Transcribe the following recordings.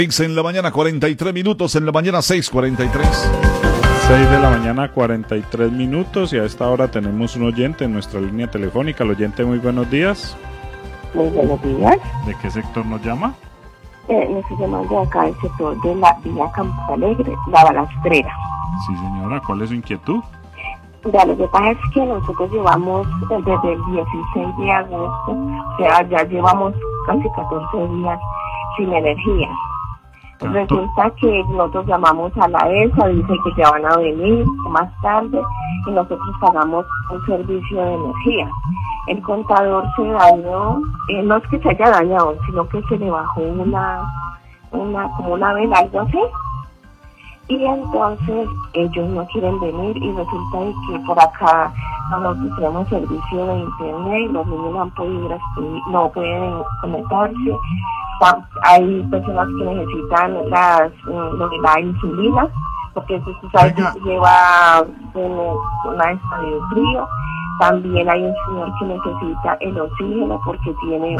En la mañana 43 minutos, en la mañana 6:43. 6 de la mañana 43 minutos y a esta hora tenemos un oyente en nuestra línea telefónica. El oyente, muy buenos días. Muy buenos días. ¿De qué sector nos llama? Me estoy llamando de acá del sector de la Villa Campo Alegre, La Balastrera. Sí, señora, ¿cuál es su inquietud? Ya, lo que pasa es que nosotros llevamos desde el 16 de agosto, o sea, ya llevamos casi 14 días sin energía. Resulta que nosotros llamamos a la ESA, dice que ya van a venir más tarde y nosotros pagamos un servicio de energía. El contador se dañó, no es que se haya dañado, sino que se le bajó como una vela, algo así. Y entonces ellos no quieren venir y resulta de que por acá nosotros tenemos servicio de internet y los niños no pueden conectarse. Hay personas que necesitan la insulina, porque eso tú sabes que lleva una esta de frío. También hay un señor que necesita el oxígeno porque tiene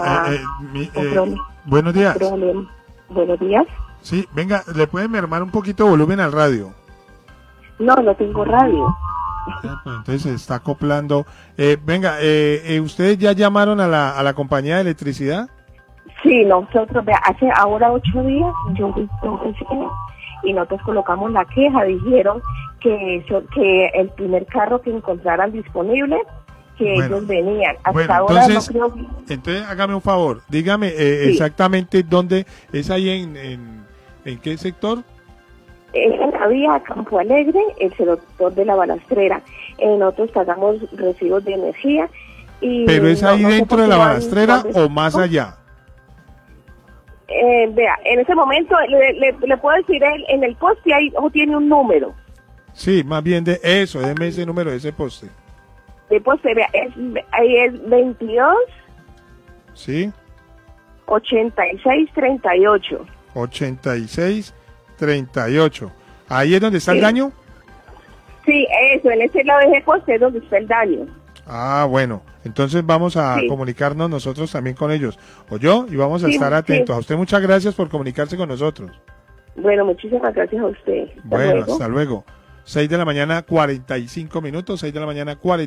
buenos días. Buenos días. Sí, venga, ¿le pueden mermar un poquito de volumen al radio? No tengo radio. Pues entonces se está acoplando. ¿Ustedes ya llamaron a la compañía de electricidad? Sí, nosotros, hace ahora 8 días yo fui y nosotros colocamos la queja, dijeron que el primer carro que encontraran disponible, ellos venían. Hasta ahora entonces, no creo. Entonces hágame un favor, dígame Sí. exactamente dónde es, ahí en qué sector. Es en la vía Campo Alegre, el sector de La Balastrera. Nosotros pagamos recibos de energía. ¿Pero es ahí dentro de La Balastrera o más allá? Vea, en ese momento le puedo decir en el poste ahí tiene un número. Sí, más bien de eso, déme ese número de ese poste. De poste, vea, ahí es 22 Sí. 86 38. 86 38. ¿Ahí es donde está el daño? Sí, eso, en ese lado de ese poste es donde está el daño. Ah, bueno, entonces vamos a comunicarnos nosotros también con ellos, y vamos a estar atentos. A usted muchas gracias por comunicarse con nosotros. Bueno, muchísimas gracias a usted. Hasta luego. 6 de la mañana 45 minutos, 6 de la mañana 40.